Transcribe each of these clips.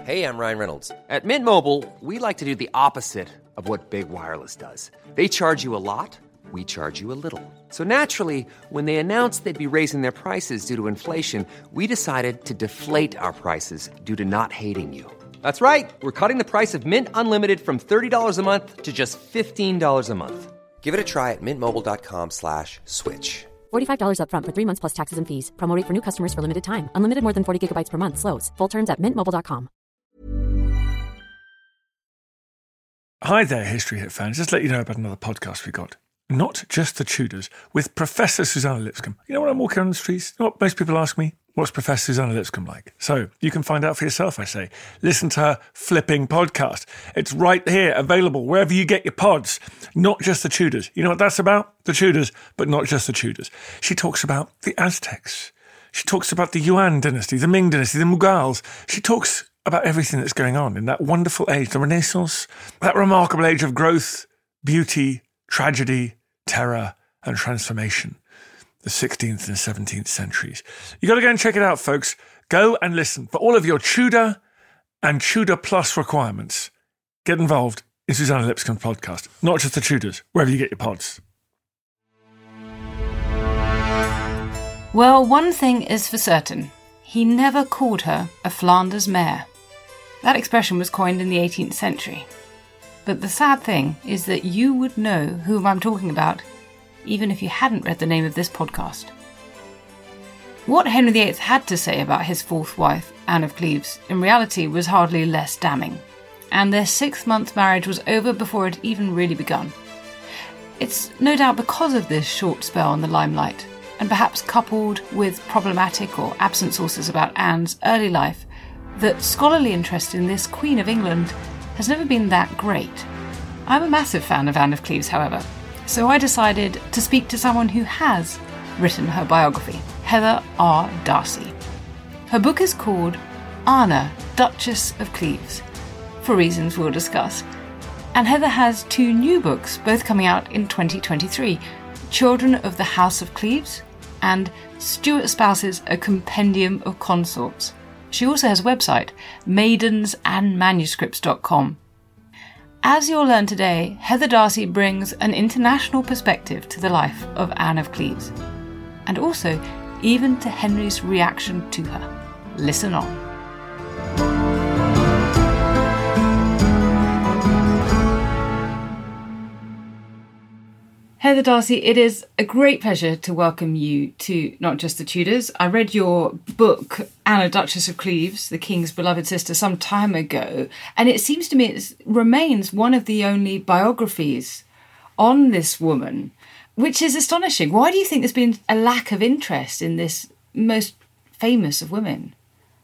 Hey, I'm Ryan Reynolds. At Mint Mobile, we like to do the opposite of what Big Wireless does. They charge you a lot, we charge you a little. So naturally, when they announced they'd be raising their prices due to inflation, we decided to deflate our prices due to not hating you. That's right. We're cutting the price of Mint Unlimited from $30 a month to just $15 a month. Give it a try at mintmobile.com/switch. $45 up front for 3 months plus taxes and fees. Promo rate for new customers for limited time. Unlimited more than 40 gigabytes per month. Slows full terms at mintmobile.com. Hi there, History Hit fans. Just let you know about another podcast we got. Not Just the Tudors, with Professor Susanna Lipscomb. You know, when I'm walking on the streets, you know what most people ask me? What's Professor Susanna Lipscomb like? So you can find out for yourself, I say. Listen to her flipping podcast. It's right here, available wherever you get your pods. Not Just the Tudors. You know what that's about? The Tudors, but not just the Tudors. She talks about the Aztecs. She talks about the Yuan dynasty, the Ming dynasty, the Mughals. She talks about everything that's going on in that wonderful age, the Renaissance, that remarkable age of growth, beauty, tragedy, terror, and transformation. The 16th and 17th centuries. You got to go and check it out, folks. Go and listen. For all of your Tudor and Tudor Plus requirements, get involved in Susanna Lipscomb's podcast. Not Just the Tudors, wherever you get your pods. Well, one thing is for certain. He never called her a Flanders mare. That expression was coined in the 18th century. But the sad thing is that you would know whom I'm talking about, even if you hadn't read the name of this podcast. What Henry VIII had to say about his fourth wife, Anne of Cleves, in reality was hardly less damning, and their 6-month marriage was over before it even really begun. It's no doubt because of this short spell in the limelight, and perhaps coupled with problematic or absent sources about Anne's early life, that scholarly interest in this Queen of England has never been that great. I'm a massive fan of Anne of Cleves, however, so I decided to speak to someone who has written her biography, Heather R. Darsie. Her book is called Anna, Duchess of Cleves, for reasons we'll discuss. And Heather has 2 new books, both coming out in 2023, Children of the House of Cleves and Stuart Spouses, A Compendium of Consorts. She also has a website, maidensandmanuscripts.com. As you'll learn today, Heather Darsie brings an international perspective to the life of Anne of Cleves, and also even to Henry's reaction to her. Listen on. Heather Darsie, it is a great pleasure to welcome you to Not Just the Tudors. I read your book, Anna, Duchess of Cleves, the King's Beloved Sister, some time ago, and it seems to me it remains one of the only biographies on this woman, which is astonishing. Why do you think there's been a lack of interest in this most famous of women?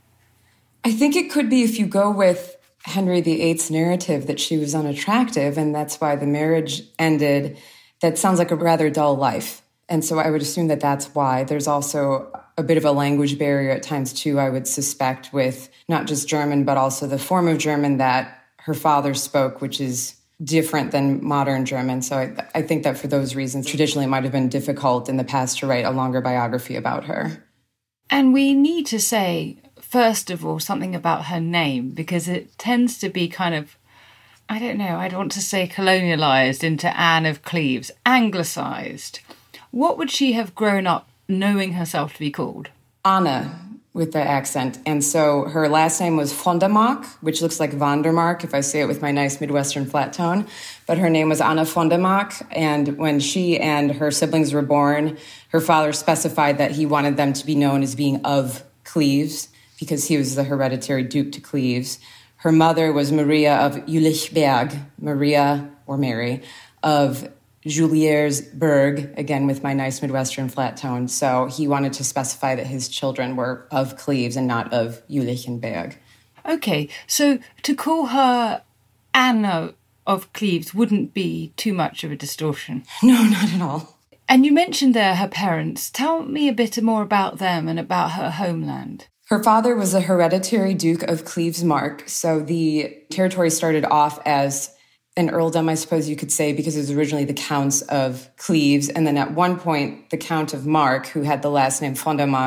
I think it could be, if you go with Henry VIII's narrative, that she was unattractive, and that's why the marriage ended. That sounds like a rather dull life. And so I would assume that that's why. There's also a bit of a language barrier at times, too, I would suspect, with not just German, but also the form of German that her father spoke, which is different than modern German. So I think that for those reasons, traditionally it might have been difficult in the past to write a longer biography about her. And we need to say, first of all, something about her name, because it tends to be kind of, I don't know, I don't want to say colonialised into Anne of Cleves, anglicised. What would she have grown up knowing herself to be called? Anna, with the accent. And so her last name was von der Mark, which looks like Vondermark if I say it with my nice Midwestern flat tone. But her name was Anna von der Mark. And when she and her siblings were born, her father specified that he wanted them to be known as being of Cleves, because he was the hereditary Duke to Cleves. Her mother was Maria of Jülichberg, Maria or Mary, of Juliersberg, again with my nice Midwestern flat tone. So he wanted to specify that his children were of Cleves and not of Jülichenberg. Okay, so to call her Anna of Cleves wouldn't be too much of a distortion. No, not at all. And you mentioned there her parents. Tell me a bit more about them and about her homeland. Her father was a hereditary Duke of Cleves-Mark, so the territory started off as an earldom, I suppose you could say, because it was originally the Counts of Cleves, and then at one point, the Count of Mark, who had the last name von der Mark,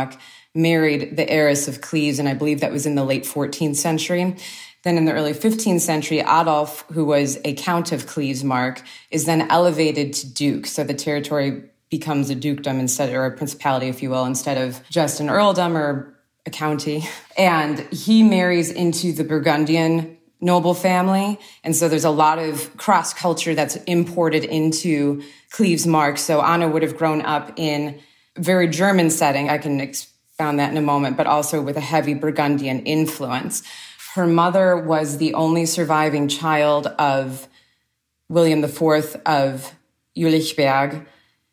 married the heiress of Cleves, and I believe that was in the late 14th century. Then in the early 15th century, Adolf, who was a count of Cleves-Mark, is then elevated to duke. So the territory becomes a dukedom instead, or a principality, if you will, instead of just an earldom or a county. And he marries into the Burgundian noble family. And so there's a lot of cross-culture that's imported into Cleves-Mark. So Anna would have grown up in a very German setting. I can expound that in a moment, but also with a heavy Burgundian influence. Her mother was the only surviving child of William IV of Jülichberg.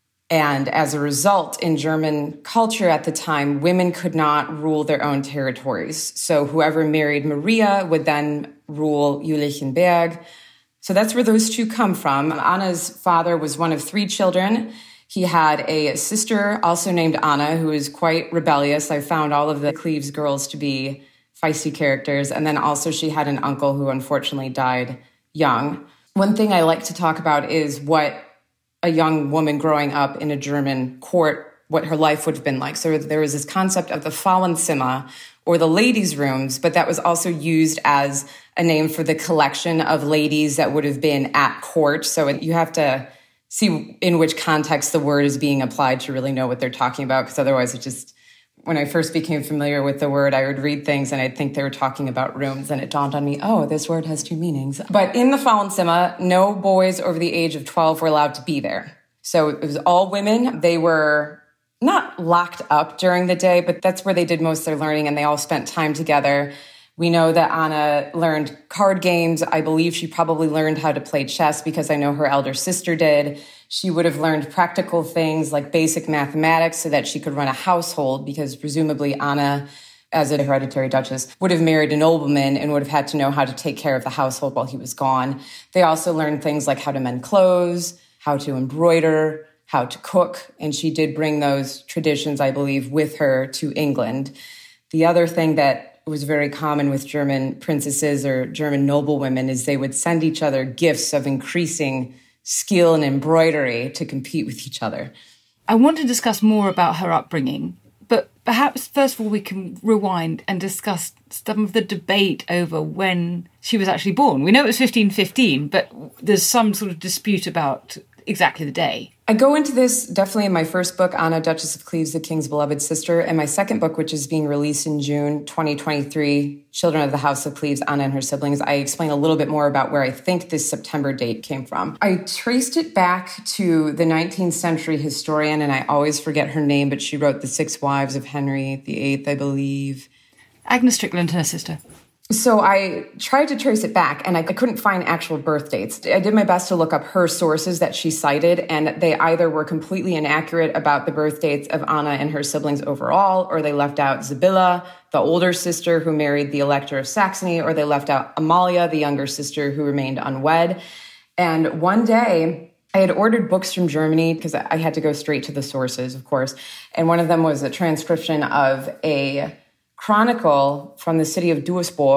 And as a result, in German culture at the time, women could not rule their own territories. So whoever married Maria would then rule Jülichenberg. So that's where those two come from. Anna's father was one of 3 children. He had a sister also named Anna, who was quite rebellious. I found all of the Cleves girls to be feisty characters. And then also she had an uncle who unfortunately died young. One thing I like to talk about is what a young woman growing up in a German court, what her life would have been like. So there was this concept of the Frauenzimmer, or the ladies' rooms, but that was also used as a name for the collection of ladies that would have been at court. So you have to see in which context the word is being applied to really know what they're talking about, because otherwise it just... When I first became familiar with the word, I would read things and I'd think they were talking about rooms, and it dawned on me, oh, this word has 2 meanings. But in the Frauenzimmer, no boys over the age of 12 were allowed to be there. So it was all women. They were not locked up during the day, but that's where they did most of their learning, and they all spent time together. We know that Anna learned card games. I believe she probably learned how to play chess because I know her elder sister did. She would have learned practical things like basic mathematics so that she could run a household, because presumably Anna, as a hereditary duchess, would have married a nobleman and would have had to know how to take care of the household while he was gone. They also learned things like how to mend clothes, how to embroider, how to cook, and she did bring those traditions, I believe, with her to England. The other thing that was very common with German princesses or German noblewomen is they would send each other gifts of increasing skill and embroidery to compete with each other. I want to discuss more about her upbringing, but perhaps first of all we can rewind and discuss some of the debate over when she was actually born. We know it was 1515, but there's some sort of dispute about exactly the day. I go into this definitely in my first book, Anna, Duchess of Cleves, the King's Beloved Sister, and my second book, which is being released in June 2023, Children of the House of Cleves, Anna and Her Siblings. I explain a little bit more about where I think this September date came from. I traced it back to the 19th century historian, and I always forget her name, but she wrote The 6 Wives of Henry VIII, I believe. Agnes Strickland and her sister. So I tried to trace it back, and I couldn't find actual birth dates. I did my best to look up her sources that she cited, and they either were completely inaccurate about the birth dates of Anna and her siblings overall, or they left out Sibylla, the older sister who married the Elector of Saxony, or they left out Amalia, the younger sister who remained unwed. And one day, I had ordered books from Germany because I had to go straight to the sources, of course. And one of them was a transcription of a chronicle from the city of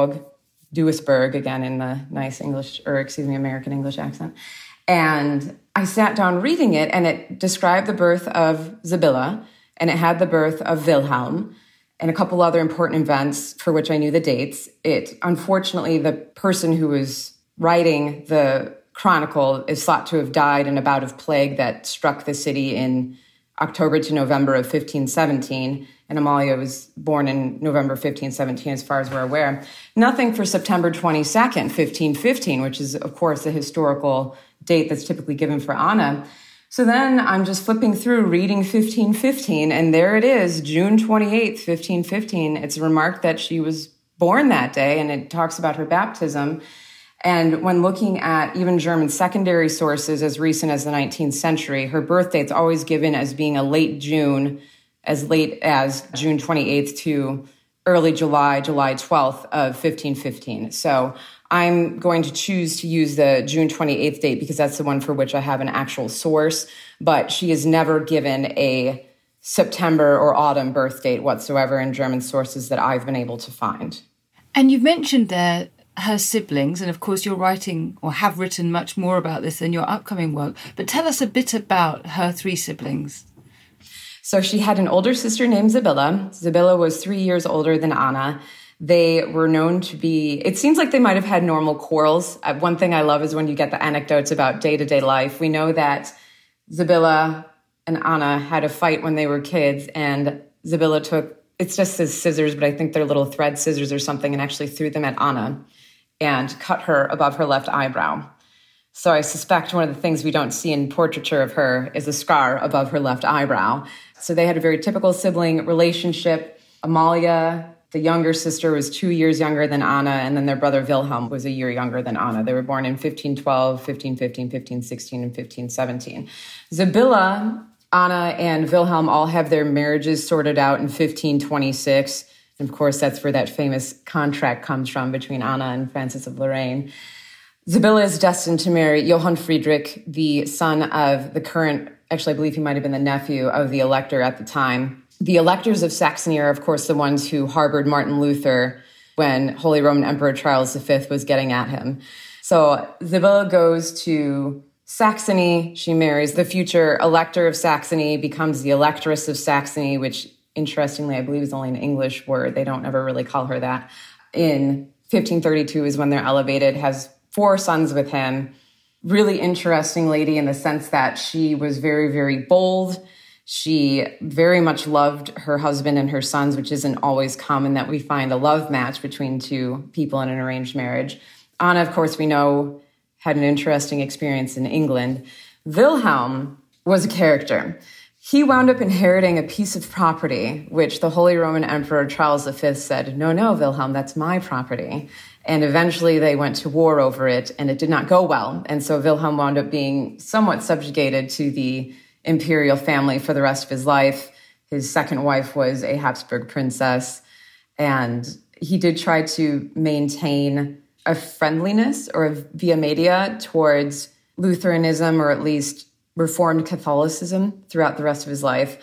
Duisburg, again in the nice American English accent. And I sat down reading it, and it described the birth of Sibylla, and it had the birth of Wilhelm, and a couple other important events for which I knew the dates. Unfortunately, the person who was writing the chronicle is thought to have died in a bout of plague that struck the city in October to November of 1517, and Amalia was born in November 1517, as far as we're aware. Nothing for September 22nd, 1515, which is, of course, the historical date that's typically given for Anna. So then I'm just flipping through, reading 1515, and there it is, June 28th, 1515. It's remarked that she was born that day, and it talks about her baptism. And when looking at even German secondary sources as recent as the 19th century, her birth date's always given as being a late June, as late as June 28th to early July 12th of 1515. So I'm going to choose to use the June 28th date because that's the one for which I have an actual source, but she is never given a September or autumn birth date whatsoever in German sources that I've been able to find. And you've mentioned there her siblings, and of course you're writing or have written much more about this in your upcoming work, but tell us a bit about her 3 siblings. So she had an older sister named Sibylla. Sibylla was 3 years older than Anna. They were known to be, it seems like they might have had normal quarrels. One thing I love is when you get the anecdotes about day-to-day life. We know that Sibylla and Anna had a fight when they were kids, and Sibylla took, it just says scissors, but I think they're little thread scissors or something, and actually threw them at Anna and cut her above her left eyebrow. So I suspect one of the things we don't see in portraiture of her is a scar above her left eyebrow. So they had a very typical sibling relationship. Amalia, the younger sister, was 2 years younger than Anna, and then their brother Wilhelm was a year younger than Anna. They were born in 1512, 1515, 1516, and 1517. Sibylla, Anna, and Wilhelm all have their marriages sorted out in 1526. And of course, that's where that famous contract comes from between Anna and Francis of Lorraine. Sibylla is destined to marry Johann Friedrich, the son of the current, actually I believe he might have been the nephew of the elector at the time. The electors of Saxony are, of course, the ones who harbored Martin Luther when Holy Roman Emperor Charles V was getting at him. So Sibylla goes to Saxony. She marries the future elector of Saxony, becomes the electress of Saxony, which, interestingly, I believe is only an English word. They don't ever really call her that. In 1532 is when they're elevated, has 4 sons with him. Really interesting lady in the sense that she was very, very bold. She very much loved her husband and her sons, which isn't always common that we find a love match between two people in an arranged marriage. Anna, of course, we know, had an interesting experience in England. Wilhelm was a character. He wound up inheriting a piece of property, which the Holy Roman Emperor Charles V said, no, Wilhelm, that's my property. And eventually they went to war over it, and it did not go well. And so Wilhelm wound up being somewhat subjugated to the imperial family for the rest of his life. His second wife was a Habsburg princess, and he did try to maintain a friendliness or a via media towards Lutheranism, or at least Reformed Catholicism, throughout the rest of his life.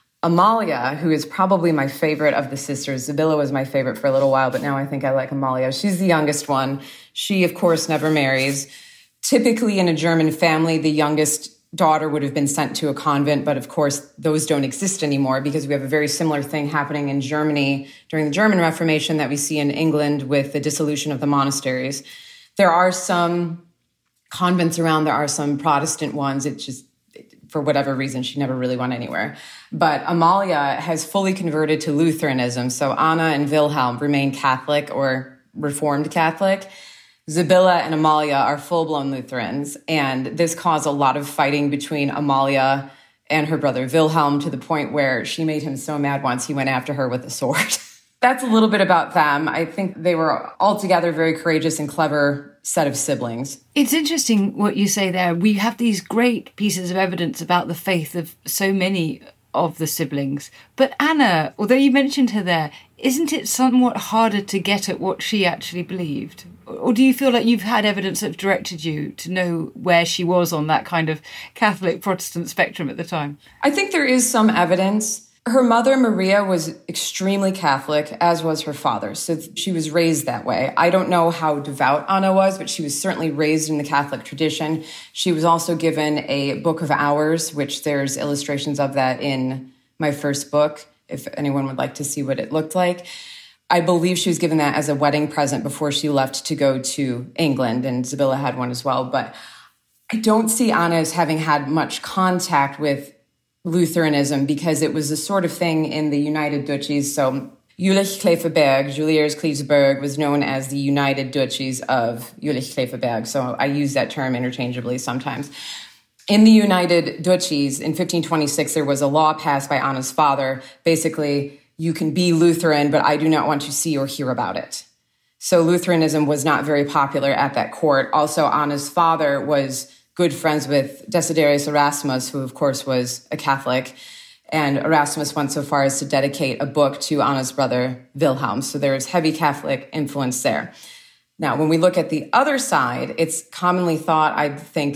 Amalia, who is probably my favorite of the sisters. Sibylla was my favorite for a little while, but now I think I like Amalia. She's the youngest one. She, of course, never marries. Typically in a German family, the youngest daughter would have been sent to a convent, but of course, those don't exist anymore because we have a very similar thing happening in Germany during the German Reformation that we see in England with the dissolution of the monasteries. There are some convents around, there are some Protestant ones. It just, for whatever reason, she never really went anywhere. But Amalia has fully converted to Lutheranism. So Anna and Wilhelm remain Catholic or Reformed Catholic. Sibylla and Amalia are full-blown Lutherans. And this caused a lot of fighting between Amalia and her brother Wilhelm, to the point where she made him so mad once he went after her with a sword. That's a little bit about them. I think they were altogether very courageous and clever set of siblings. It's interesting what you say there. We have these great pieces of evidence about the faith of so many of the siblings. But Anna, although you mentioned her there, isn't it somewhat harder to get at what she actually believed? Or do you feel like you've had evidence that directed you to know where she was on that kind of Catholic Protestant spectrum at the time? I think there is some evidence. Her mother, Maria, was extremely Catholic, as was her father. So she was raised that way. I don't know how devout Anna was, but she was certainly raised in the Catholic tradition. She was also given a Book of Hours, which there's illustrations of that in my first book, if anyone would like to see what it looked like. I believe she was given that as a wedding present before she left to go to England, and Sibylla had one as well. But I don't see Anna as having had much contact with Lutheranism, because it was a sort of thing in the United Duchies. So Jülich-Kleefeberg, Juliers-Klevesberg, was known as the United Duchies of Jülich-Kleefeberg. So I use that term interchangeably sometimes. In the United Duchies, in 1526, there was a law passed by Anna's father. Basically, you can be Lutheran, but I do not want to see or hear about it. So Lutheranism was not very popular at that court. Also, Anna's father was good friends with Desiderius Erasmus, who, of course, was a Catholic. And Erasmus went so far as to dedicate a book to Anna's brother, Wilhelm. So there was heavy Catholic influence there. Now, when we look at the other side, it's commonly thought, I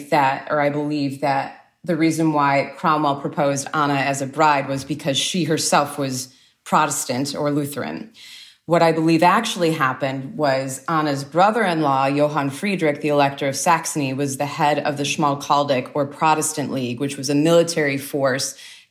believe that the reason why Cromwell proposed Anna as a bride was because she herself was Protestant or Lutheran. What I believe actually happened was Anna's brother-in-law, Johann Friedrich, the Elector of Saxony, was the head of the Schmalkaldic or Protestant League, which was a military force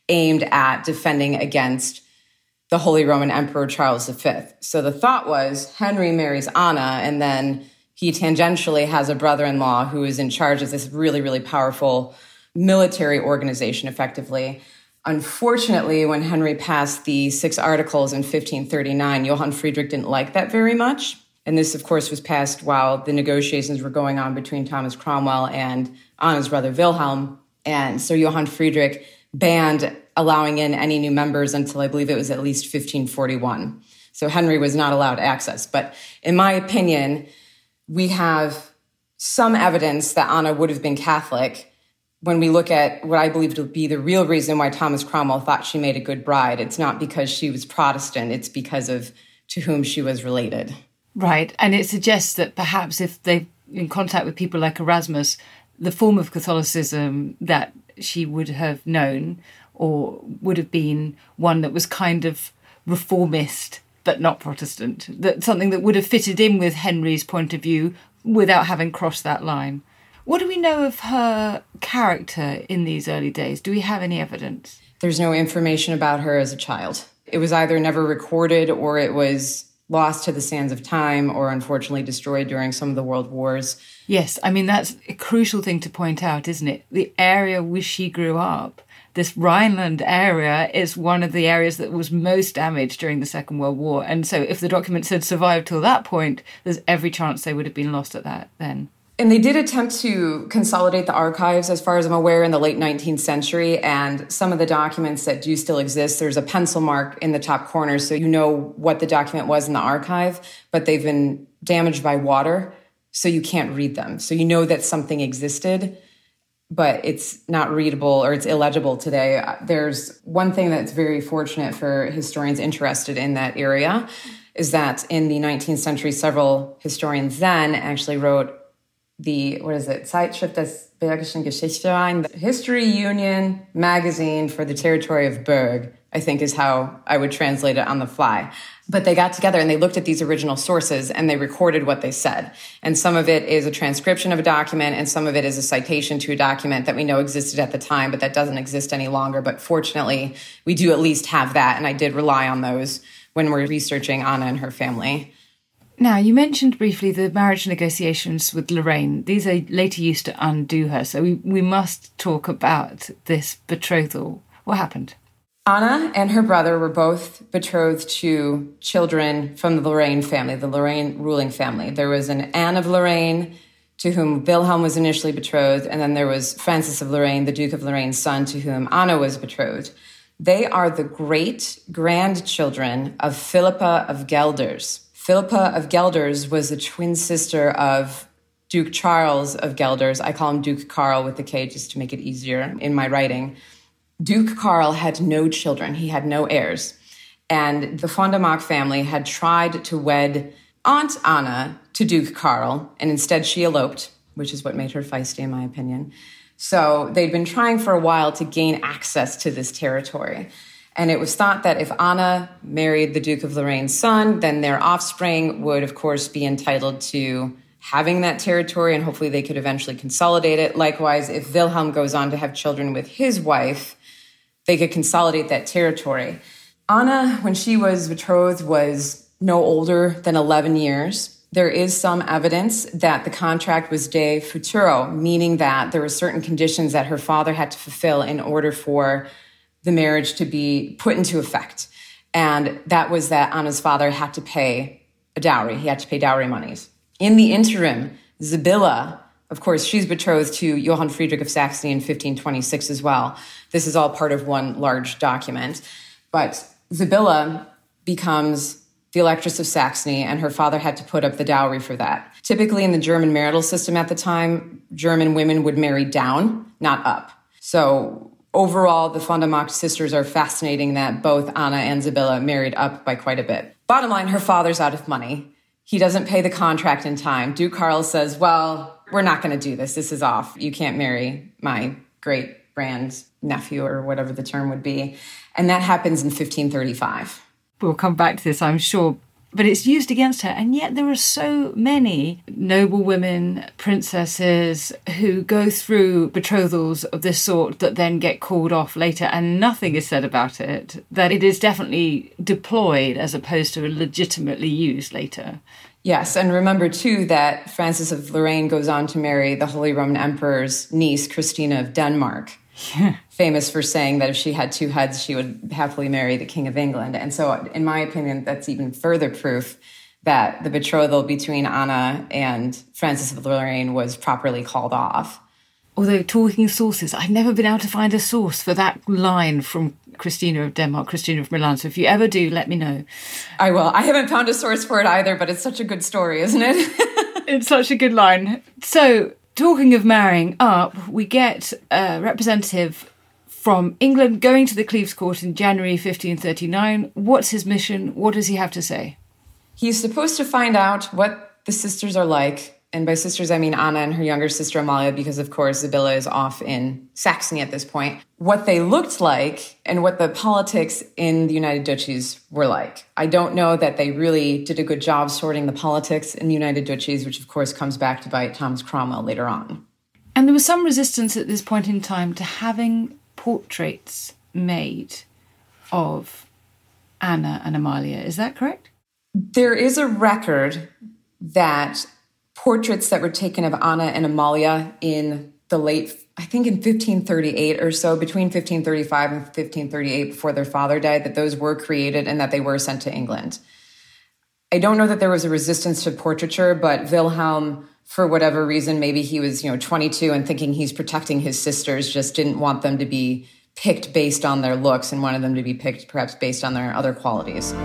aimed at defending against the Holy Roman Emperor Charles V. So the thought was Henry marries Anna, and then he tangentially has a brother-in-law who is in charge of this really, really powerful military organization, effectively. Unfortunately, when Henry passed the 6 Articles in 1539, Johann Friedrich didn't like that very much. And this, of course, was passed while the negotiations were going on between Thomas Cromwell and Anna's brother Wilhelm. And so Johann Friedrich banned allowing in any new members until I believe it was at least 1541. So Henry was not allowed access. But in my opinion, we have some evidence that Anna would have been Catholic when we look at what I believe to be the real reason why Thomas Cromwell thought she made a good bride. It's not because she was Protestant, it's because of to whom she was related. Right, and it suggests that perhaps if they're in contact with people like Erasmus, the form of Catholicism that she would have known or would have been one that was kind of reformist but not Protestant, that something that would have fitted in with Henry's point of view without having crossed that line. What do we know of her character in these early days? Do we have any evidence? There's no information about her as a child. It was either never recorded or it was lost to the sands of time or unfortunately destroyed during some of the world wars. Yes, I mean, that's a crucial thing to point out, isn't it? The area where she grew up, this Rhineland area, is one of the areas that was most damaged during the Second World War. And so if the documents had survived till that point, there's every chance they would have been lost at that then. And they did attempt to consolidate the archives, as far as I'm aware, in the late 19th century. And some of the documents that do still exist, there's a pencil mark in the top corner, so you know what the document was in the archive, but they've been damaged by water, so you can't read them. So you know that something existed, but it's not readable or it's illegible today. There's one thing that's very fortunate for historians interested in that area is that in the 19th century, several historians then actually wrote the, Zeitschrift des Bergischen Geschichtsverein, the History Union magazine for the territory of Berg, I think is how I would translate it on the fly. But they got together and they looked at these original sources and they recorded what they said. And some of it is a transcription of a document and some of it is a citation to a document that we know existed at the time, but that doesn't exist any longer. But fortunately, we do at least have that. And I did rely on those when we're researching Anna and her family. Now, you mentioned briefly the marriage negotiations with Lorraine. These are later used to undo her, so we must talk about this betrothal. What happened? Anna and her brother were both betrothed to children from the Lorraine family, the Lorraine ruling family. There was an Anne of Lorraine, to whom Wilhelm was initially betrothed, and then there was Francis of Lorraine, the Duke of Lorraine's son, to whom Anna was betrothed. They are the great-grandchildren of Philippa of Gelders. Philippa of Gelders was the twin sister of Duke Charles of Gelders. I call him Duke Karl with the K just to make it easier in my writing. Duke Karl had no children. He had no heirs. And the von der Mark family had tried to wed Aunt Anna to Duke Karl, and instead she eloped, which is what made her feisty, in my opinion. So they'd been trying for a while to gain access to this territory. And it was thought that if Anna married the Duke of Lorraine's son, then their offspring would, of course, be entitled to having that territory, and hopefully they could eventually consolidate it. Likewise, if Wilhelm goes on to have children with his wife, they could consolidate that territory. Anna, when she was betrothed, was no older than 11 years. There is some evidence that the contract was de futuro, meaning that there were certain conditions that her father had to fulfill in order for the marriage to be put into effect. And that was that Anna's father had to pay a dowry. He had to pay dowry monies. In the interim, Sibylla, of course, she's betrothed to Johann Friedrich of Saxony in 1526 as well. This is all part of one large document. But Sibylla becomes the Electress of Saxony, and her father had to put up the dowry for that. Typically in the German marital system at the time, German women would marry down, not up. So overall, the von der Mark sisters are fascinating that both Anna and Sibylla married up by quite a bit. Bottom line, her father's out of money. He doesn't pay the contract in time. Duke Karl says, well, we're not going to do this. This is off. You can't marry my great-grand-nephew or whatever the term would be. And that happens in 1535. We'll come back to this, I'm sure. but it's used against her. And yet there are so many noblewomen, princesses, who go through betrothals of this sort that then get called off later and nothing is said about it, that it is definitely deployed as opposed to legitimately used later. Yes, and remember, too, that Frances of Lorraine goes on to marry the Holy Roman Emperor's niece, Christina of Denmark, famous for saying that if she had two heads, she would happily marry the King of England. And so, in my opinion, that's even further proof that the betrothal between Anna and Frances of Lorraine was properly called off. Although, talking sources, I've never been able to find a source for that line from Christina of Denmark, Christina of Milan. So if you ever do, let me know. I will. I haven't found a source for it either, but it's such a good story, isn't it? It's such a good line. So, talking of marrying up, we get a representative from England going to the Cleves Court in January 1539. What's his mission? What does he have to say? He's supposed to find out what the sisters are like. And by sisters, I mean Anna and her younger sister Amalia, because, of course, Sibylla is off in Saxony at this point. What they looked like and what the politics in the United Duchies were like. I don't know that they really did a good job sorting the politics in the United Duchies, which, of course, comes back to bite Thomas Cromwell later on. And there was some resistance at this point in time to having portraits made of Anna and Amalia. Is that correct? There is a record that portraits that were taken of Anna and Amalia in the late, I think in 1538 or so, between 1535 and 1538, before their father died, that those were created and that they were sent to England. I don't know that there was a resistance to portraiture, but Wilhelm, for whatever reason, maybe he was 22 and thinking he's protecting his sisters, just didn't want them to be picked based on their looks and wanted them to be picked perhaps based on their other qualities.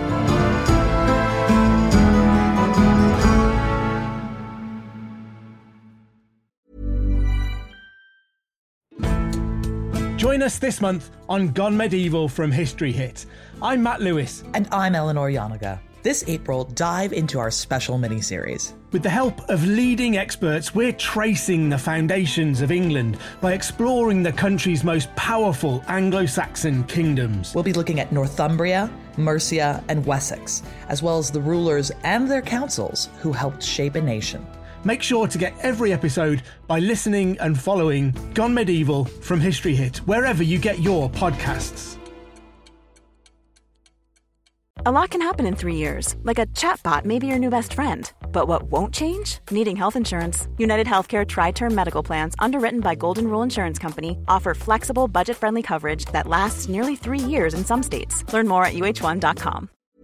Join us this month on Gone Medieval from History Hit. I'm Matt Lewis. And I'm Eleanor Yanaga. This April, dive into our special mini-series. With the help of leading experts, we're tracing the foundations of England by exploring the country's most powerful Anglo-Saxon kingdoms. We'll be looking at Northumbria, Mercia, and Wessex, as well as the rulers and their councils who helped shape a nation. Make sure to get every episode by listening and following Gone Medieval from History Hit, wherever you get your podcasts. A lot can happen in 3 years, like a chatbot may be your new best friend. But what won't change? Needing health insurance. United Healthcare Tri-Term Medical Plans, underwritten by Golden Rule Insurance Company, offer flexible, budget-friendly coverage that lasts nearly 3 years in some states. Learn more at uh1.com.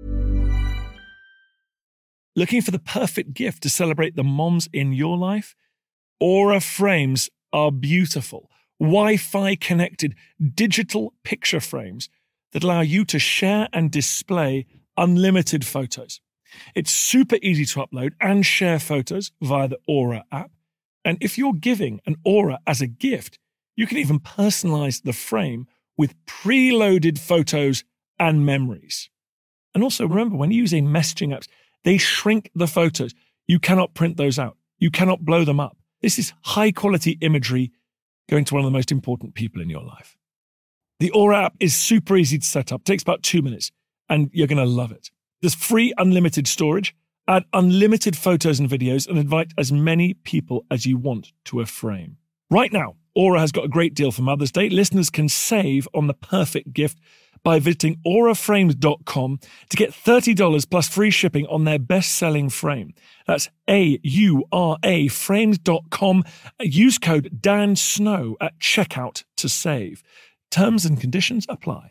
Looking for the perfect gift to celebrate the moms in your life? Aura frames are beautiful, Wi-Fi connected digital picture frames that allow you to share and display unlimited photos. It's super easy to upload and share photos via the Aura app. And if you're giving an Aura as a gift, you can even personalize the frame with preloaded photos and memories. And also remember, when using messaging apps, they shrink the photos. You cannot print those out. You cannot blow them up. This is high quality imagery going to one of the most important people in your life. The Aura app is super easy to set up. It takes about 2 minutes and you're going to love it. There's free unlimited storage, add unlimited photos and videos, and invite as many people as you want to a frame. Right now, Aura has got a great deal for Mother's Day. Listeners can save on the perfect gift by visiting auraframes.com to get $30 plus free shipping on their best-selling frame. That's AURA frames.com. Use code DANSNOW at checkout to save. Terms and conditions apply.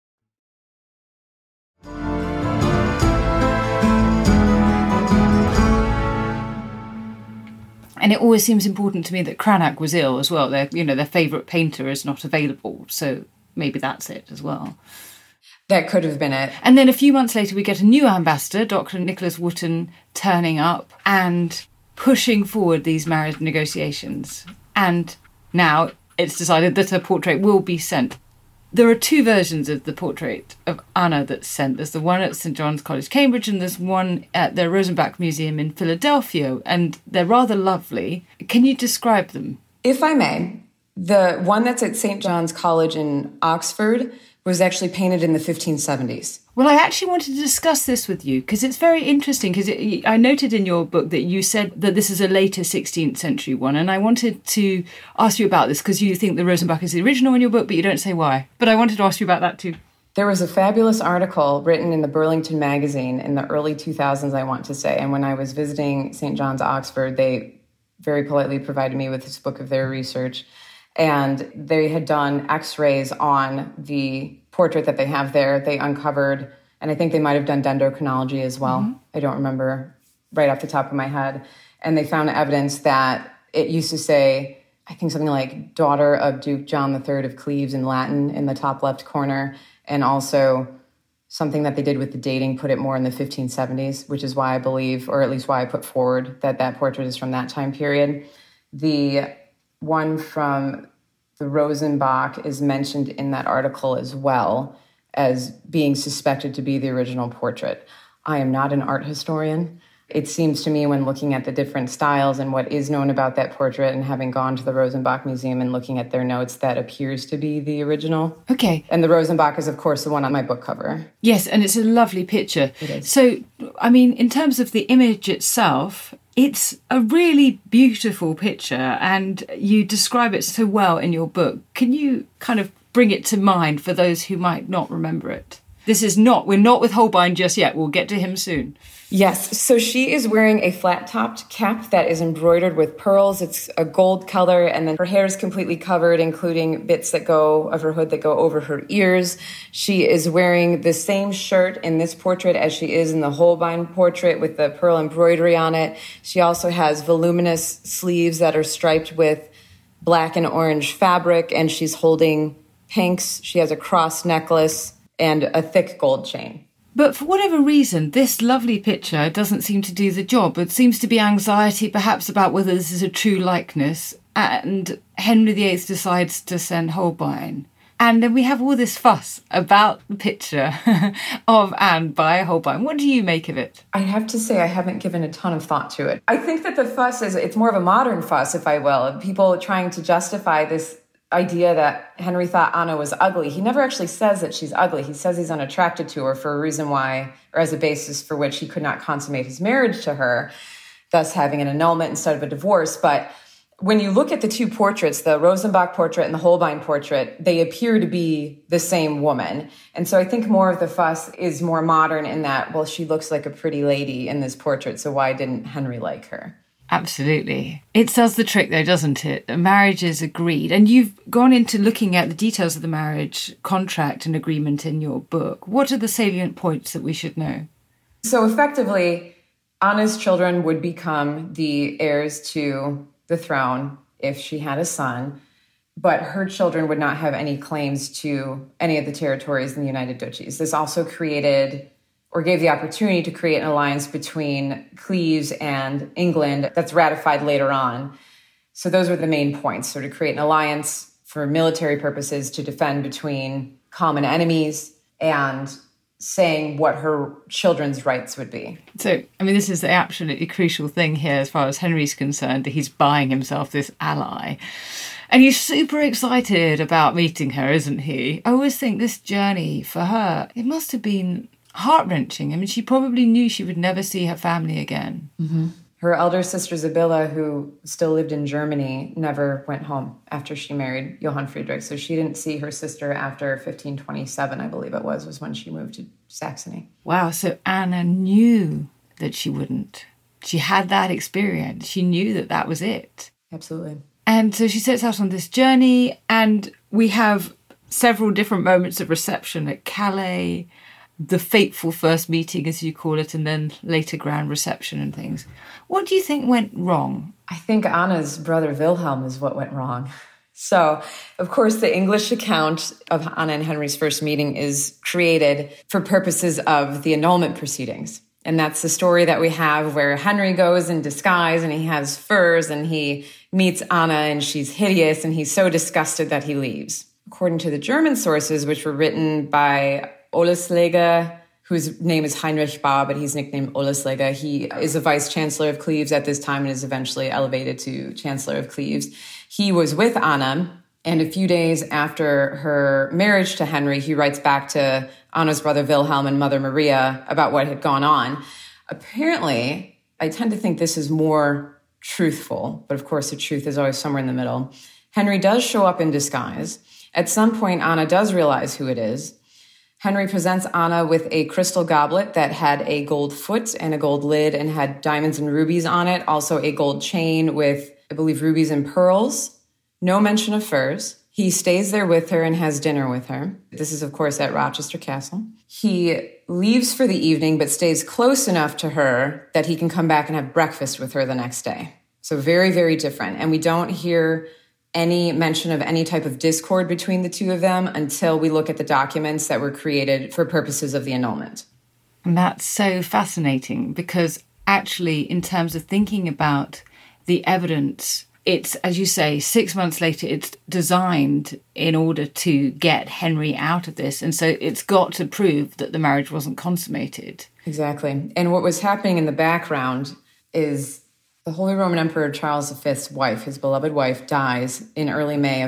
And it always seems important to me that Cranach was ill as well. Their favourite painter is not available, so maybe that's it as well. That could have been it. And then a few months later, we get a new ambassador, Dr. Nicholas Wootton, turning up and pushing forward these marriage negotiations. And now it's decided that a portrait will be sent. There are two versions of the portrait of Anna that's sent. There's the one at St. John's College, Cambridge, and there's one at the Rosenbach Museum in Philadelphia, and they're rather lovely. Can you describe them? If I may, the one that's at St. John's College in Oxford was actually painted in the 1570s. Well, I actually wanted to discuss this with you because it's very interesting because I noted in your book that you said that this is a later 16th century one, and I wanted to ask you about this because you think the Rosenbach is the original in your book, but you don't say why. But I wanted to ask you about that too. There was a fabulous article written in the Burlington magazine in the early 2000s, I want to say, and when I was visiting St. John's, Oxford, they very politely provided me with this book of their research. And they had done x-rays on the portrait that they have there. They uncovered, and I think they might have done dendrochronology as well. Mm-hmm. I don't remember right off the top of my head. And they found evidence that it used to say, I think something like daughter of Duke John III of Cleves in Latin in the top left corner. And also something that they did with the dating put it more in the 1570s, which is why I believe, or at least why I put forward that that portrait is from that time period. The one from the Rosenbach is mentioned in that article as well as being suspected to be the original portrait. I am not an art historian. It seems to me when looking at the different styles and what is known about that portrait and having gone to the Rosenbach Museum and looking at their notes, that appears to be the original. Okay. And the Rosenbach is, of course, the one on my book cover. Yes, and it's a lovely picture. It is. So, I mean, in terms of the image itself, it's a really beautiful picture and you describe it so well in your book. Can you kind of bring it to mind for those who might not remember it? We're not with Holbein just yet. We'll get to him soon. Yes. So she is wearing a flat-topped cap that is embroidered with pearls. It's a gold color, and then her hair is completely covered, including bits that go of her hood that go over her ears. She is wearing the same shirt in this portrait as she is in the Holbein portrait with the pearl embroidery on it. She also has voluminous sleeves that are striped with black and orange fabric, and she's holding pinks. She has a cross necklace and a thick gold chain. But for whatever reason, this lovely picture doesn't seem to do the job. It seems to be anxiety perhaps about whether this is a true likeness. And Henry VIII decides to send Holbein. And then we have all this fuss about the picture of Anne by Holbein. What do you make of it? I have to say I haven't given a ton of thought to it. I think that the fuss it's more of a modern fuss, if I will, of people trying to justify this idea that Henry thought Anna was ugly. He never actually says that she's ugly. He says he's unattracted to her for a reason why, or as a basis for which he could not consummate his marriage to her, thus having an annulment instead of a divorce. But when you look at the two portraits, the Rosenbach portrait and the Holbein portrait, they appear to be the same woman. And so I think more of the fuss is more modern in that, well, she looks like a pretty lady in this portrait, so why didn't Henry like her? Absolutely. It does the trick, though, doesn't it? The marriage is agreed. And you've gone into looking at the details of the marriage contract and agreement in your book. What are the salient points that we should know? So effectively, Anna's children would become the heirs to the throne if she had a son, but her children would not have any claims to any of the territories in the United Duchies. This also created or gave the opportunity to create an alliance between Cleves and England that's ratified later on. So those were the main points. So to create an alliance for military purposes to defend between common enemies and saying what her children's rights would be. So, I mean, this is the absolutely crucial thing here as far as Henry's concerned, that he's buying himself this ally. And he's super excited about meeting her, isn't he? I always think this journey for her, it must have been heart-wrenching. I mean, she probably knew she would never see her family again. Mm-hmm. Her elder sister, Sibylla, who still lived in Germany, never went home after she married Johann Friedrich. So she didn't see her sister after 1527, I believe it was when she moved to Saxony. Wow, so Anna knew that she wouldn't. She had that experience. She knew that that was it. Absolutely. And so she sets out on this journey, and we have several different moments of reception at Calais, the fateful first meeting, as you call it, and then later grand reception and things. What do you think went wrong? I think Anna's brother Wilhelm is what went wrong. So, of course, the English account of Anna and Henry's first meeting is created for purposes of the annulment proceedings. And that's the story that we have where Henry goes in disguise and he has furs and he meets Anna and she's hideous and he's so disgusted that he leaves. According to the German sources, which were written by Oehlenschläger, whose name is Heinrich Bahr, but he's nicknamed Oehlenschläger. He is a vice-chancellor of Cleves at this time and is eventually elevated to chancellor of Cleves. He was with Anna And a few days after her marriage to Henry, he writes back to Anna's brother Wilhelm and mother Maria about what had gone on. Apparently, I tend to think this is more truthful, but of course the truth is always somewhere in the middle. Henry does show up in disguise. At some point, Anna does realize who it is. Henry presents Anna with a crystal goblet that had a gold foot and a gold lid and had diamonds and rubies on it. Also a gold chain with, I believe, rubies and pearls. No mention of furs. He stays there with her and has dinner with her. This is, of course, at Rochester Castle. He leaves for the evening, but stays close enough to her that he can come back and have breakfast with her the next day. So very, very different. And we don't hear any mention of any type of discord between the two of them until we look at the documents that were created for purposes of the annulment. And that's so fascinating because actually, in terms of thinking about the evidence, it's, as you say, 6 months later, it's designed in order to get Henry out of this. And so it's got to prove that the marriage wasn't consummated. Exactly. And what was happening in the background is the Holy Roman Emperor Charles V's wife, his beloved wife, dies in early May of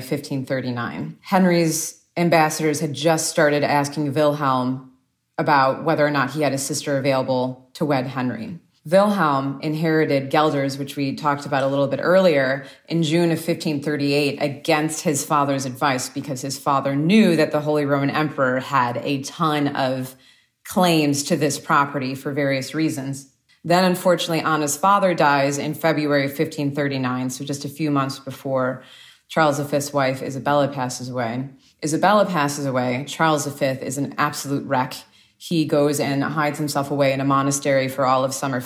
1539. Henry's ambassadors had just started asking Wilhelm about whether or not he had a sister available to wed Henry. Wilhelm inherited Gelders, which we talked about a little bit earlier, in June of 1538 against his father's advice because his father knew that the Holy Roman Emperor had a ton of claims to this property for various reasons. Then, unfortunately, Anna's father dies in February of 1539, so just a few months before Charles V's wife, Isabella, passes away. Isabella passes away. Charles V is an absolute wreck. He goes and hides himself away in a monastery for all of summer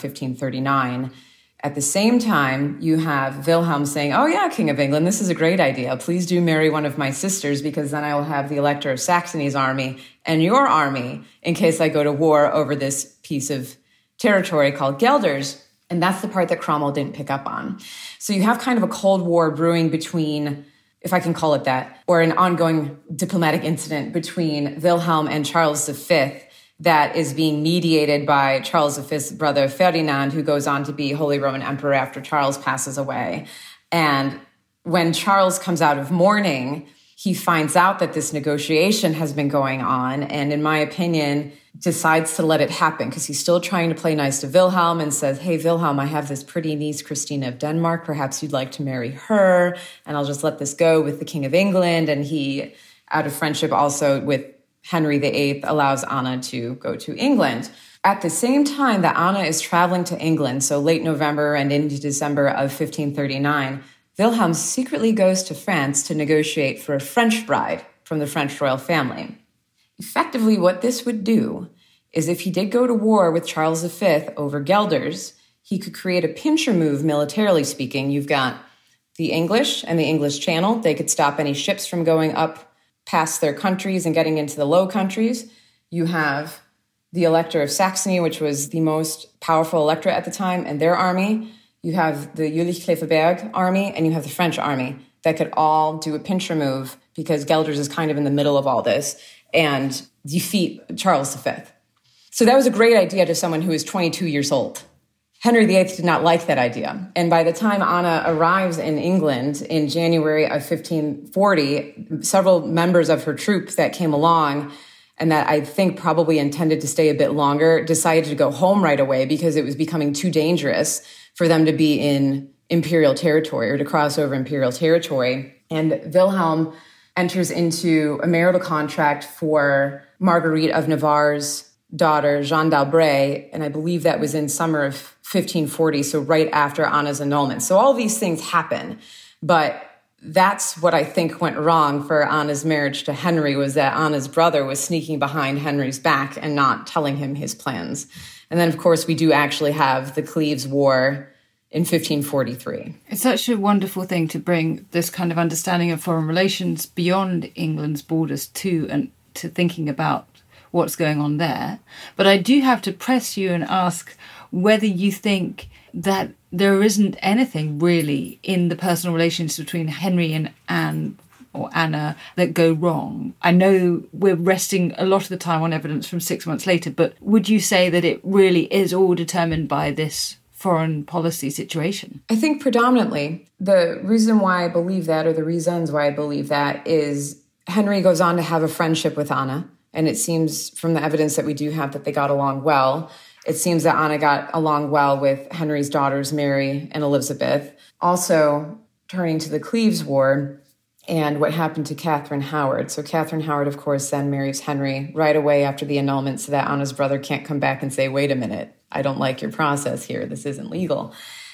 1539. At the same time, you have Wilhelm saying, "Oh yeah, King of England, this is a great idea. Please do marry one of my sisters because then I will have the Elector of Saxony's army and your army in case I go to war over this piece of territory called Gelders." And that's the part that Cromwell didn't pick up on. So you have kind of a Cold War brewing between, if I can call it that, or an ongoing diplomatic incident between Wilhelm and Charles V that is being mediated by Charles V's brother Ferdinand, who goes on to be Holy Roman Emperor after Charles passes away. And when Charles comes out of mourning, he finds out that this negotiation has been going on, and in my opinion, decides to let it happen because he's still trying to play nice to Wilhelm and says, "Hey, Wilhelm, I have this pretty niece, Christina of Denmark. Perhaps you'd like to marry her, and I'll just let this go with the King of England." And he, out of friendship also with Henry VIII, allows Anna to go to England. At the same time that Anna is traveling to England, so late November and into December of 1539, Wilhelm secretly goes to France to negotiate for a French bride from the French royal family. Effectively, what this would do is if he did go to war with Charles V over Gelders, he could create a pincher move, militarily speaking. You've got the English and the English Channel. They could stop any ships from going up past their countries and getting into the Low Countries. You have the Elector of Saxony, which was the most powerful electorate at the time, and their army. You have the Jülich-Kleefeberg army, and you have the French army that could all do a pincher move because Gelders is kind of in the middle of all this and defeat Charles V. So that was a great idea to someone who is 22 years old. Henry VIII did not like that idea. And by the time Anna arrives in England in January of 1540, several members of her troop that came along and that I think probably intended to stay a bit longer decided to go home right away because it was becoming too dangerous for them to be in imperial territory or to cross over imperial territory. And Wilhelm enters into a marital contract for Marguerite of Navarre's daughter, Jeanne d'Albret, and I believe that was in summer of 1540, so right after Anna's annulment. So all these things happen, but that's what I think went wrong for Anna's marriage to Henry, was that Anna's brother was sneaking behind Henry's back and not telling him his plans. And then, of course, we do actually have the Cleves War in 1543. It's such a wonderful thing to bring this kind of understanding of foreign relations beyond England's borders too, and to thinking about what's going on there. But I do have to press you and ask whether you think that there isn't anything really in the personal relations between Henry and Anne or Anna that go wrong. I know we're resting a lot of the time on evidence from 6 months later, but would you say that it really is all determined by this foreign policy situation? I think predominantly the reason why I believe that, or the reasons why I believe that, is Henry goes on to have a friendship with Anna. And it seems from the evidence that we do have that they got along well. It seems that Anna got along well with Henry's daughters, Mary and Elizabeth. Also, turning to the Cleves War and what happened to Catherine Howard. So Catherine Howard, of course, then marries Henry right away after the annulment so that Anna's brother can't come back and say, wait a minute, I don't like your process here. This isn't legal.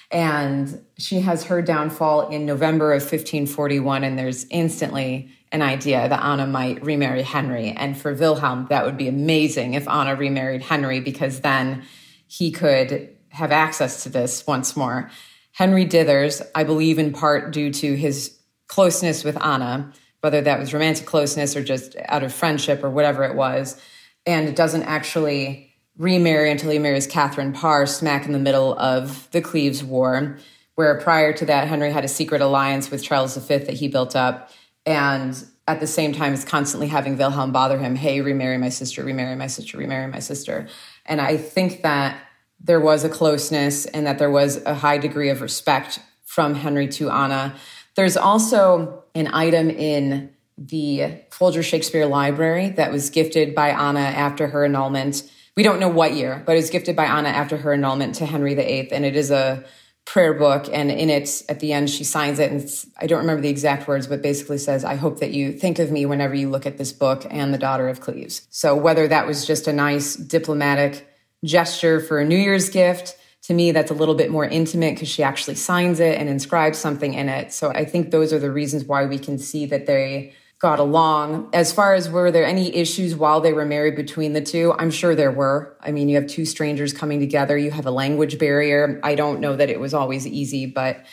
And she has her downfall in November of 1541, and there's instantly an idea that Anna might remarry Henry. And for Wilhelm, that would be amazing if Anna remarried Henry, because then he could have access to this once more. Henry dithers, I believe in part due to his closeness with Anna, whether that was romantic closeness or just out of friendship or whatever it was, and doesn't actually remarry until he marries Catherine Parr smack in the middle of the Cleves War, where prior to that, Henry had a secret alliance with Charles V that he built up, and at the same time is constantly having Wilhelm bother him, hey, remarry my sister, remarry my sister, remarry my sister. And I think that there was a closeness and that there was a high degree of respect from Henry to Anna. There's also an item in the Folger Shakespeare Library that was gifted by Anna after her annulment. We don't know what year, but it was gifted by Anna after her annulment to Henry VIII, and it is a prayer book, and in it, at the end, she signs it, and I don't remember the exact words, but basically says, I hope that you think of me whenever you look at this book and the daughter of Cleves. So whether that was just a nice diplomatic gesture for a New Year's gift, to me, that's a little bit more intimate because she actually signs it and inscribes something in it. So I think those are the reasons why we can see that they got along. As far as were there any issues while they were married between the two, I'm sure there were. I mean, you have two strangers coming together. You have a language barrier. I don't know that it was always easy, but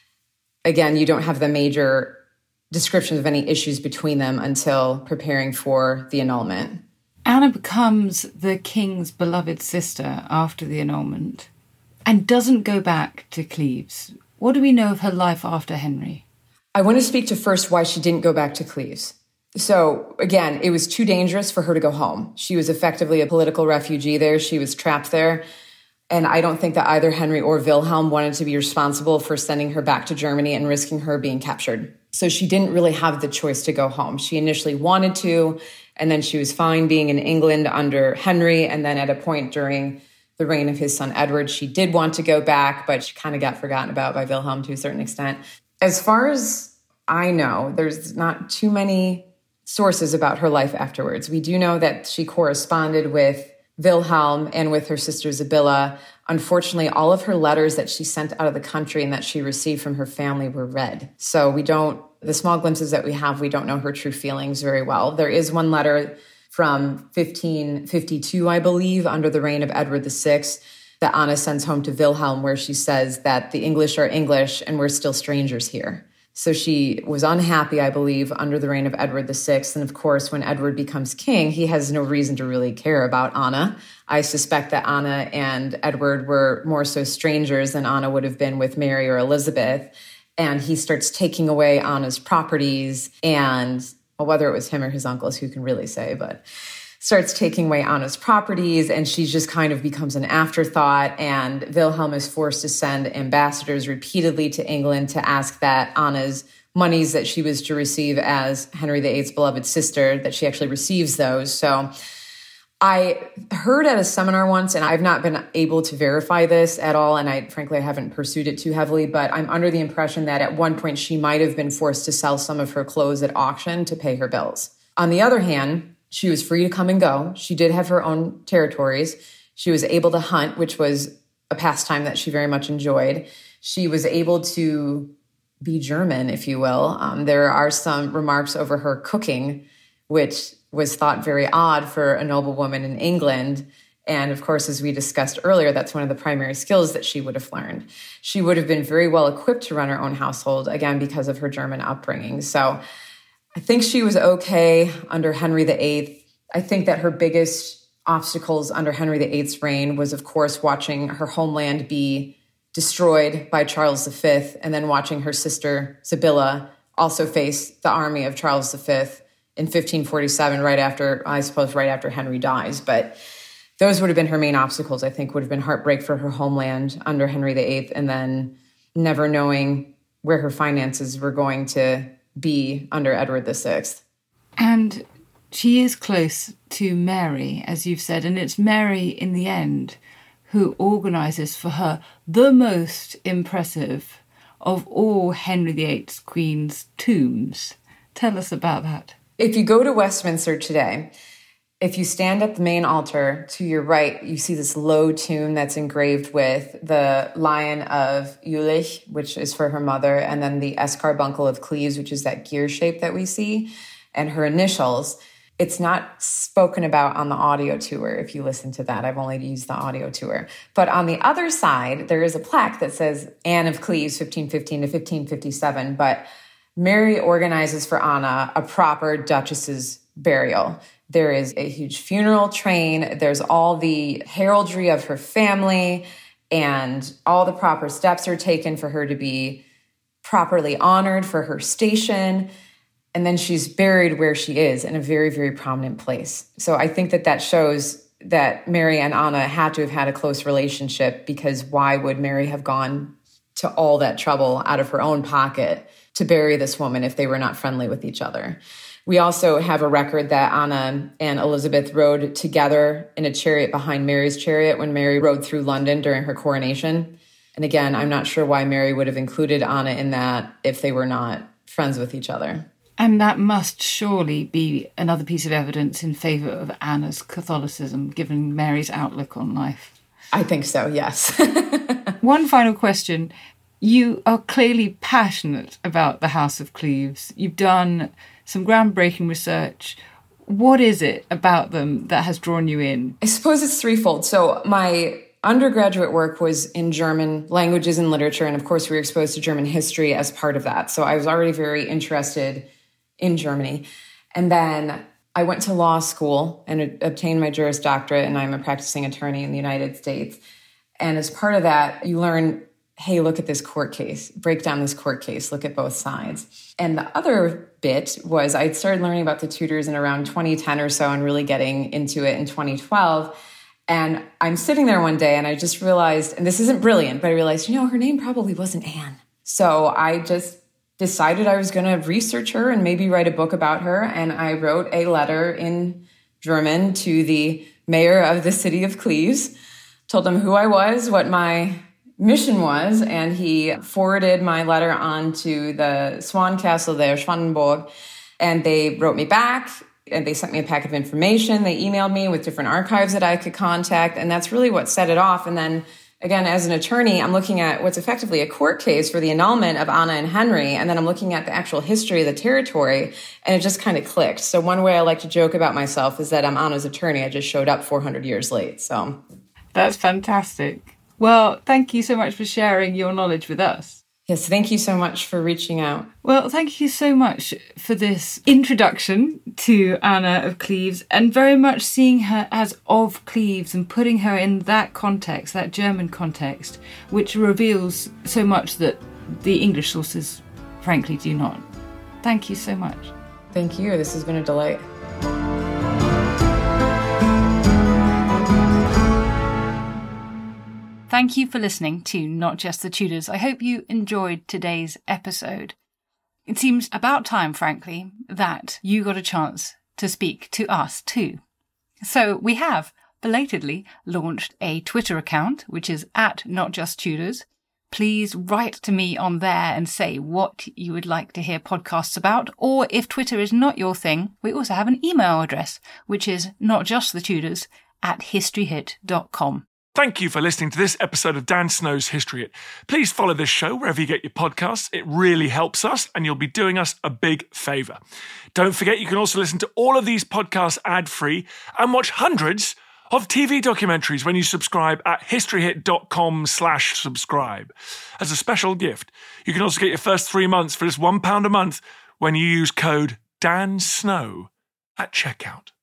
again, you don't have the major descriptions of any issues between them until preparing for the annulment. Anna becomes the king's beloved sister after the annulment and doesn't go back to Cleves. What do we know of her life after Henry? I want to speak to first why she didn't go back to Cleves. So again, it was too dangerous for her to go home. She was effectively a political refugee there. She was trapped there. And I don't think that either Henry or Wilhelm wanted to be responsible for sending her back to Germany and risking her being captured. So she didn't really have the choice to go home. She initially wanted to, and then she was fine being in England under Henry. And then at a point during the reign of his son Edward, she did want to go back, but she kind of got forgotten about by Wilhelm to a certain extent. As far as I know, there's not too many sources about her life afterwards. We do know that she corresponded with Wilhelm and with her sister Sibylla. Unfortunately, all of her letters that she sent out of the country and that she received from her family were read. So the small glimpses that we have, we don't know her true feelings very well. There is one letter from 1552, I believe, under the reign of Edward VI, that Anna sends home to Wilhelm, where she says that the English are English and we're still strangers here. So she was unhappy, I believe, under the reign of Edward VI. And of course, when Edward becomes king, he has no reason to really care about Anna. I suspect that Anna and Edward were more so strangers than Anna would have been with Mary or Elizabeth. And he starts taking away Anna's properties, and well, whether it was him or his uncles, who can really say, but starts taking away Anna's properties, and she just kind of becomes an afterthought. And Wilhelm is forced to send ambassadors repeatedly to England to ask that Anna's monies that she was to receive as Henry VIII's beloved sister, that she actually receives those. So I heard at a seminar once, and I've not been able to verify this at all, and I haven't pursued it too heavily, but I'm under the impression that at one point she might have been forced to sell some of her clothes at auction to pay her bills. On the other hand, she was free to come and go. She did have her own territories. She was able to hunt, which was a pastime that she very much enjoyed. She was able to be German, if you will. There are some remarks over her cooking, which was thought very odd for a noblewoman in England. And of course, as we discussed earlier, that's one of the primary skills that she would have learned. She would have been very well equipped to run her own household, again, because of her German upbringing. So I think she was okay under Henry VIII. I think that her biggest obstacles under Henry VIII's reign was, of course, watching her homeland be destroyed by Charles V, and then watching her sister Sibylla also face the army of Charles V in 1547, right after Henry dies. But those would have been her main obstacles, I think, would have been heartbreak for her homeland under Henry VIII, and then never knowing where her finances were going to be under Edward VI. And she is close to Mary, as you've said, and it's Mary in the end who organises for her the most impressive of all Henry VIII's Queen's tombs. Tell us about that. If you go to Westminster today, if you stand at the main altar, to your right, you see this low tomb that's engraved with the Lion of Jülich, which is for her mother, and then the Escarbuncle of Cleves, which is that gear shape that we see, and her initials. It's not spoken about on the audio tour, if you listen to that. I've only used the audio tour. But on the other side, there is a plaque that says Anne of Cleves, 1515 to 1557, but Mary organizes for Anna a proper duchess's burial. There is a huge funeral train. There's all the heraldry of her family, and all the proper steps are taken for her to be properly honored for her station. And then she's buried where she is, in a very, very prominent place. So I think that shows that Mary and Anna had to have had a close relationship, because why would Mary have gone to all that trouble out of her own pocket to bury this woman if they were not friendly with each other? We also have a record that Anna and Elizabeth rode together in a chariot behind Mary's chariot when Mary rode through London during her coronation. And again, I'm not sure why Mary would have included Anna in that if they were not friends with each other. And that must surely be another piece of evidence in favour of Anna's Catholicism, given Mary's outlook on life. I think so, yes. One final question. You are clearly passionate about the House of Cleves. You've done some groundbreaking research. What is it about them that has drawn you in? I suppose it's threefold. So my undergraduate work was in German languages and literature, and of course we were exposed to German history as part of that. So I was already very interested in Germany. And then I went to law school and obtained my Juris Doctorate, and I'm a practicing attorney in the United States. And as part of that, you learn, hey, look at this court case, break down this court case, look at both sides. And the other bit was I started learning about the Tudors in around 2010 or so and really getting into it in 2012. And I'm sitting there one day and I just realized, and this isn't brilliant, but I realized, her name probably wasn't Anne. So I just decided I was going to research her and maybe write a book about her. And I wrote a letter in German to the mayor of the city of Cleves, told him who I was, what my mission was, and he forwarded my letter on to the Swan Castle there, Schwanenburg, and they wrote me back, and they sent me a packet of information. They emailed me with different archives that I could contact, and that's really what set it off. And then, again, as an attorney, I'm looking at what's effectively a court case for the annulment of Anna and Henry, and then I'm looking at the actual history of the territory, and it just kind of clicked. So one way I like to joke about myself is that I'm Anna's attorney. I just showed up 400 years late. So that's fantastic. Well, thank you so much for sharing your knowledge with us. Yes, thank you so much for reaching out. Well, thank you so much for this introduction to Anna of Cleves, and very much seeing her as of Cleves and putting her in that context, that German context, which reveals so much that the English sources, frankly, do not. Thank you so much. Thank you. This has been a delight. Thank you for listening to Not Just the Tudors. I hope you enjoyed today's episode. It seems about time, frankly, that you got a chance to speak to us too. So we have belatedly launched a Twitter account, which is @NotJustTudors. Please write to me on there and say what you would like to hear podcasts about. Or if Twitter is not your thing, we also have an email address, which is notjustthetudors@historyhit.com. Thank you for listening to this episode of Dan Snow's History Hit. Please follow this show wherever you get your podcasts. It really helps us, and you'll be doing us a big favour. Don't forget, you can also listen to all of these podcasts ad-free and watch hundreds of TV documentaries when you subscribe at historyhit.com/subscribe. As a special gift, you can also get your first 3 months for just £1 a month when you use code DANSNOW at checkout.